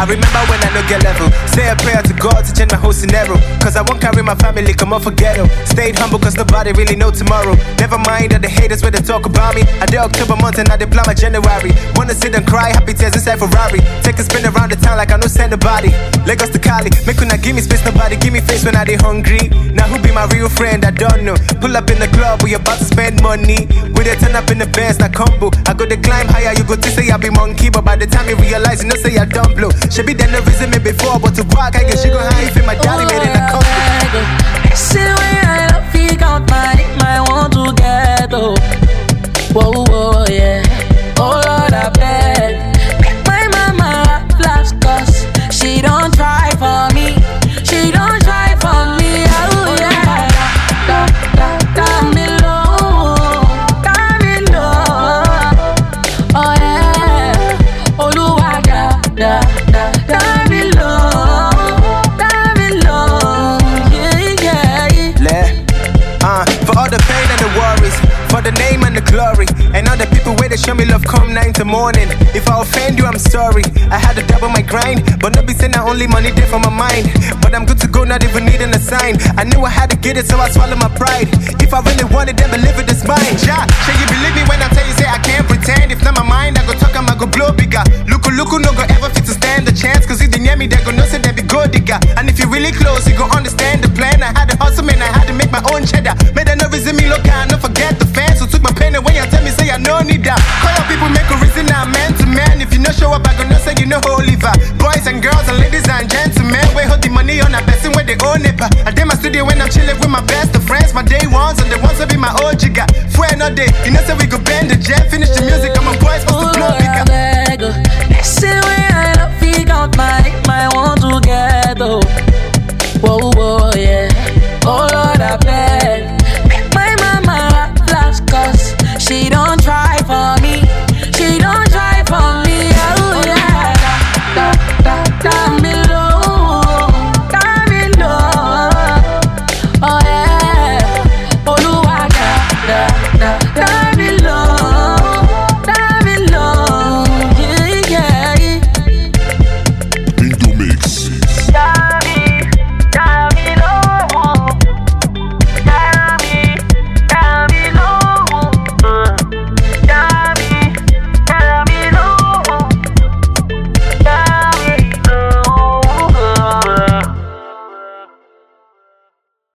I remember when I no get level. Say a prayer to God to change my whole scenario. Cause I won't carry my family, come off a ghetto. Stayed humble cause nobody really know tomorrow. Never mind all the haters when they talk about me. I did October month and I did plan my January. Wanna sit and cry, happy tears inside Ferrari. Take a spin around the town like I know send nobody. Lagos to Cali, make una give me space, nobody give me face when I dey hungry. Now who be my real friend, I don't know. Pull up in the club, we about to spend money. We dey turn up in the Benz, na combo. I go to climb higher, you go to say I be monkey. But by the time you realize, you know say I don't blow. She be there no reason me before, but to walk, I guess she go high if my daddy made it a combo. See the way I love, he got my want to get oh. Whoa, whoa, yeah. Oh Lord, I beg. My mama flash cause she don't try for me. She don't try for me. Oh yeah. Camilo. Oh yeah. Oluwaga. Camilo. For all the pain and the worries, for the name and the glory, and all the people where they show me love come night to morning. If I offend you, I'm sorry. I had to double my grind, but no be saying I only money there for my mind. But I'm good to go, not even needing a sign. I knew I had to get it, so I swallow my pride. If I really wanted, then believe it, it's mine. Yeah, shall you believe me when I tell you, say I can't pretend. If not my mind, I go talk, I go blow bigger. Look, no go ever fit to stand the chance. Cause if they near me, they go know say they be good digger. And if you really close, you go understand the plan. I had to hustle, man, I had to make my own cheddar. Made a nervous in me, look, I no forget the fans. So took my pain away and tell me, say I no need that. Call up people, make a reason, I'm man to man. If you no show up, I go no say you no holy vibe. Boys and girls and ladies and gentlemen, we hold the money on a person where they own it. I did my studio when I'm chilling with my best of friends. My day ones and the ones that be my old jigger. Friend all day, you know say we go bend the jet. Finish the music, I'm a boys.